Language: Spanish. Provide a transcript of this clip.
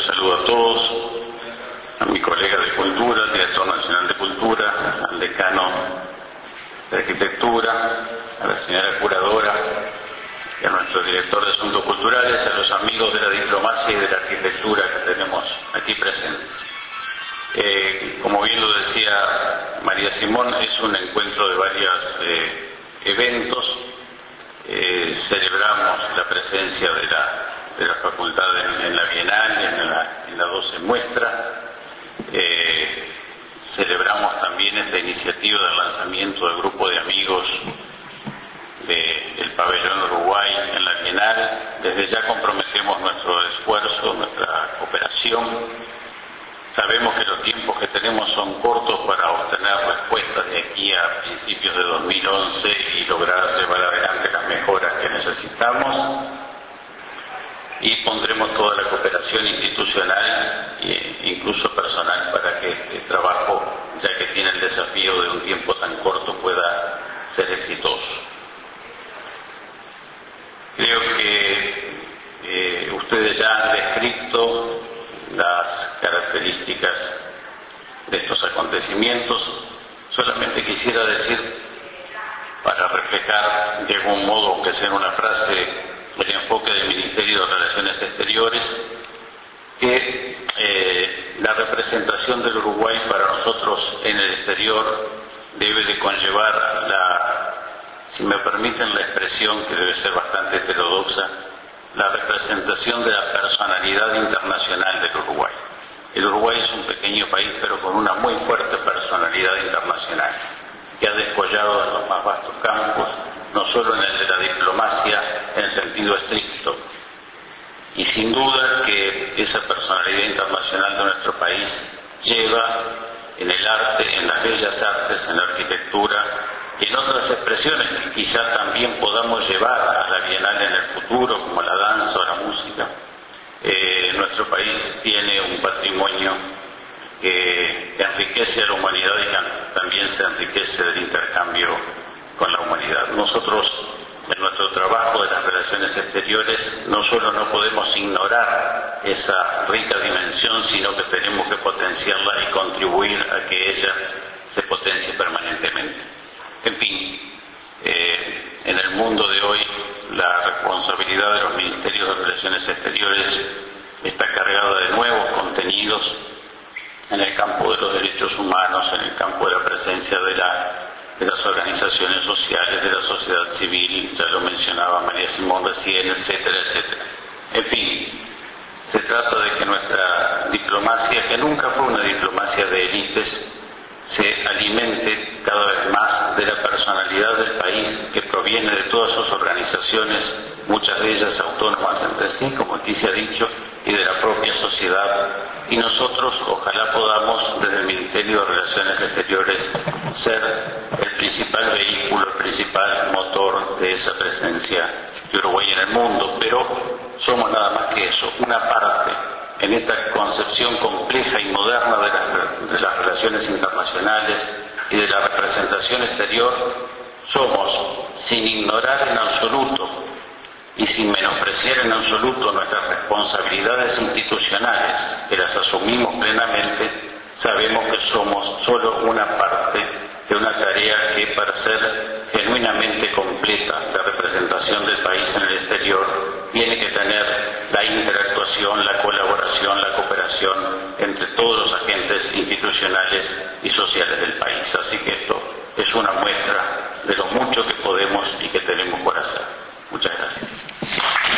los saludo a todos, a mi colega de Cultura, al director nacional de Cultura, al decano de Arquitectura, a la señora curadora y a nuestro director de Asuntos Culturales, a los amigos de la diplomacia y de la arquitectura que tenemos aquí presentes. Como bien lo decía María Simón, es un encuentro de varios eventos. Celebramos la presencia de la facultad en la Bienal, en la 12 muestra. Celebramos también esta iniciativa del lanzamiento del grupo de amigos del pabellón Uruguay en la Bienal. Desde ya comprometemos nuestro esfuerzo, nuestra cooperación. Sabemos que los tiempos que tenemos son cortos para obtener respuestas de aquí a principios de 2011 y lograr llevar adelante las mejoras que necesitamos. Y pondremos toda la cooperación institucional e incluso personal para que este trabajo, ya que tiene el desafío de un tiempo tan corto, pueda ser exitoso. Creo que ustedes ya han descrito las características de estos acontecimientos. Solamente quisiera decir, para reflejar de algún modo, aunque sea en una frase, el enfoque del Ministerio de Relaciones Exteriores, que la representación del Uruguay para nosotros en el exterior debe de conllevar si me permiten la expresión, que debe ser bastante heterodoxa, la representación de la personalidad internacional del Uruguay. El Uruguay es un pequeño país, pero con una muy fuerte personalidad internacional, que ha descollado en los más vastos campos, no solo en el de la diplomacia en sentido estricto. Y sin duda que esa personalidad internacional de nuestro país lleva en el arte, en las bellas artes, en la arquitectura y en otras expresiones que quizá también podamos llevar a la Bienal en el futuro, como la danza o la música. Nuestro país tiene un patrimonio que enriquece a la humanidad y también se enriquece del intercambio con la humanidad. Nosotros, en nuestro trabajo de las relaciones exteriores, no solo no podemos ignorar esa rica dimensión, sino que tenemos que potenciarla y contribuir a que ella se potencie permanentemente. En fin, en el mundo de hoy la responsabilidad de los ministerios de Relaciones Exteriores está cargada de nuevos contenidos en el campo de los derechos humanos, en el campo de la presencia de las organizaciones sociales, de la sociedad civil, ya lo mencionaba María Simón recién, etcétera, etcétera. En fin, se trata de que nuestra diplomacia, que nunca fue una diplomacia de élites, se alimente cada vez más de la personalidad del país, que proviene de todas sus organizaciones, muchas de ellas autónomas entre sí, como aquí se ha dicho, y de la propia sociedad. Y nosotros ojalá podamos, desde el Ministerio de Relaciones Exteriores, ser el principal vehículo, el principal motor de esa presencia de Uruguay en el mundo, pero somos nada más que eso, una parte en esta concepción compleja y moderna de las relaciones internacionales y de la representación exterior. Somos, sin ignorar en absoluto y sin menospreciar en absoluto nuestras responsabilidades institucionales, que las asumimos plenamente, sabemos que somos solo una parte de una tarea que, para ser genuinamente completa la representación del país en el exterior, tiene que tener la interactuación, la colaboración, la cooperación entre todos los agentes institucionales y sociales del país. Así que esto es una muestra de lo mucho que podemos